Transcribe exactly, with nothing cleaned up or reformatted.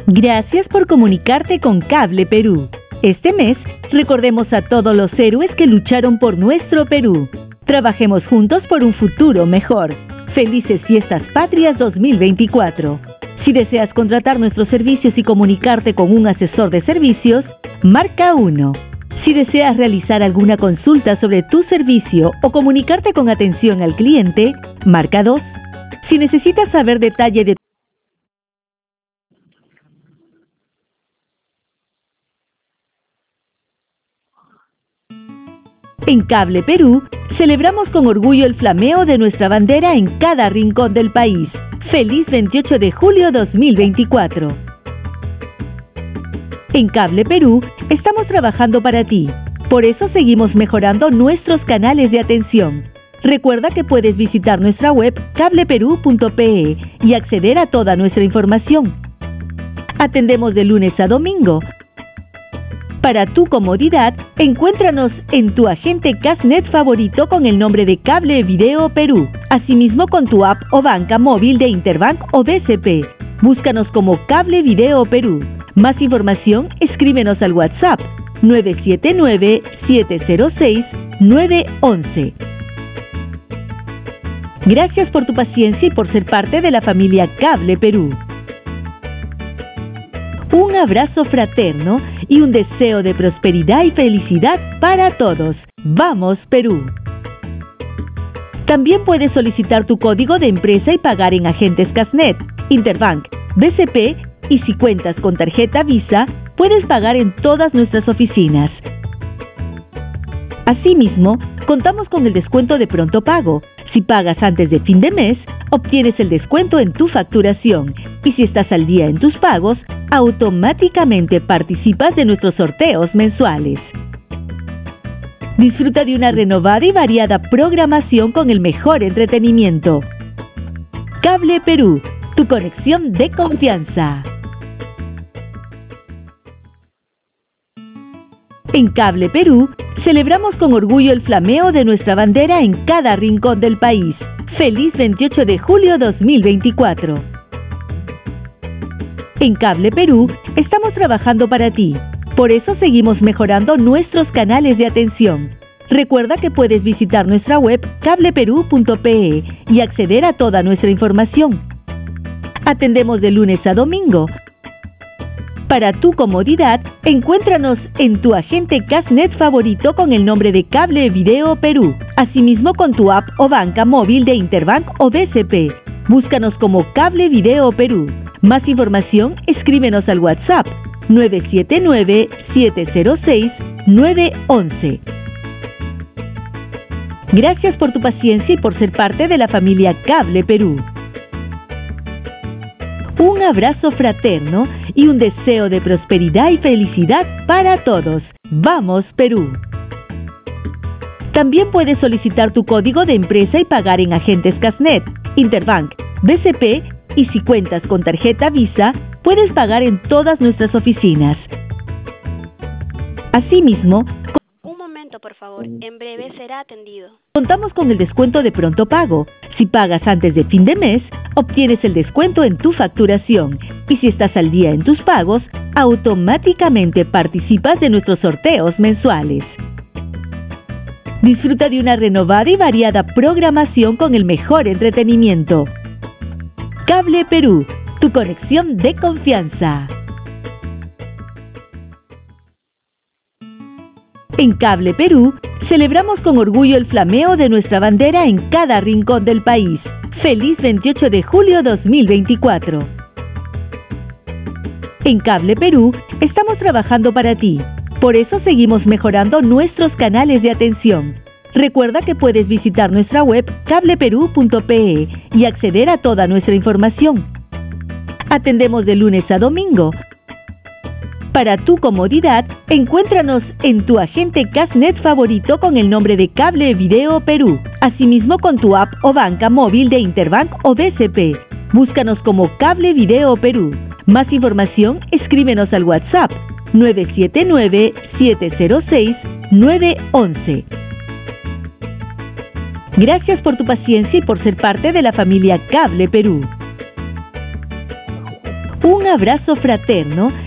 Gracias por comunicarte con Cable Perú. Este mes, recordemos a todos los héroes que lucharon por nuestro Perú. Trabajemos juntos por un futuro mejor. Felices Fiestas Patrias dos mil veinticuatro. Si deseas contratar nuestros servicios y comunicarte con un asesor de servicios, marca uno. Si deseas realizar alguna consulta sobre tu servicio o comunicarte con atención al cliente, marca dos. Si necesitas saber detalle de En Cable Perú, celebramos con orgullo el flameo de nuestra bandera en cada rincón del país. ¡Feliz veintiocho de julio dos mil veinticuatro! En Cable Perú, estamos trabajando para ti. Por eso seguimos mejorando nuestros canales de atención. Recuerda que puedes visitar nuestra web cable perú punto pe y acceder a toda nuestra información. Atendemos de lunes a domingo. Para tu comodidad, encuéntranos en tu agente Casnet favorito con el nombre de Cable Video Perú. Asimismo con tu app o banca móvil de Interbank o B C P. Búscanos como Cable Video Perú. Más información, escríbenos al WhatsApp nueve siete nueve, siete cero seis, nueve uno uno. Gracias por tu paciencia y por ser parte de la familia Cable Perú. Un abrazo fraterno y un deseo de prosperidad y felicidad para todos. ¡Vamos, Perú! También puedes solicitar tu código de empresa y pagar en agentes Casnet, Interbank, B C P y si cuentas con tarjeta Visa, puedes pagar en todas nuestras oficinas. Asimismo, contamos con el descuento de pronto pago. Si pagas antes de fin de mes, obtienes el descuento en tu facturación y si estás al día en tus pagos, automáticamente participas de nuestros sorteos mensuales. Disfruta de una renovada y variada programación con el mejor entretenimiento. Cable Perú, tu conexión de confianza. En Cable Perú, celebramos con orgullo el flameo de nuestra bandera en cada rincón del país. ¡Feliz veintiocho de julio dos mil veinticuatro! En Cable Perú, estamos trabajando para ti. Por eso seguimos mejorando nuestros canales de atención. Recuerda que puedes visitar nuestra web cable perú punto pe y acceder a toda nuestra información. Atendemos de lunes a domingo. Para tu comodidad, encuéntranos en tu agente Casnet favorito con el nombre de Cable Video Perú. Asimismo con tu app o banca móvil de Interbank o B C P. Búscanos como Cable Video Perú. Más información, escríbenos al WhatsApp nueve siete nueve, siete cero seis, nueve uno uno. Gracias por tu paciencia y por ser parte de la familia Cable Perú. Un abrazo fraterno y un deseo de prosperidad y felicidad para todos. ¡Vamos, Perú! También puedes solicitar tu código de empresa y pagar en agentes Casnet, Interbank, B C P y si cuentas con tarjeta Visa, puedes pagar en todas nuestras oficinas. Asimismo, Un momento, por favor. En breve será atendido. contamos con el descuento de pronto pago. Si pagas antes de fin de mes, obtienes el descuento en tu facturación. Y si estás al día en tus pagos, automáticamente participas de nuestros sorteos mensuales. Disfruta de una renovada y variada programación con el mejor entretenimiento. Cable Perú, tu conexión de confianza. En Cable Perú, celebramos con orgullo el flameo de nuestra bandera en cada rincón del país. ¡Feliz veintiocho de julio dos mil veinticuatro! En Cable Perú, estamos trabajando para ti. Por eso seguimos mejorando nuestros canales de atención. Recuerda que puedes visitar nuestra web cable perú punto pe y acceder a toda nuestra información. Atendemos de lunes a domingo. Para tu comodidad, encuéntranos en tu agente Casnet favorito con el nombre de Cable Video Perú. Asimismo con tu app o banca móvil de Interbank o B C P. Búscanos como Cable Video Perú. Más información, escríbenos al WhatsApp nueve siete nueve, siete cero seis, nueve uno uno. Gracias por tu paciencia y por ser parte de la familia Cable Perú. Un abrazo fraterno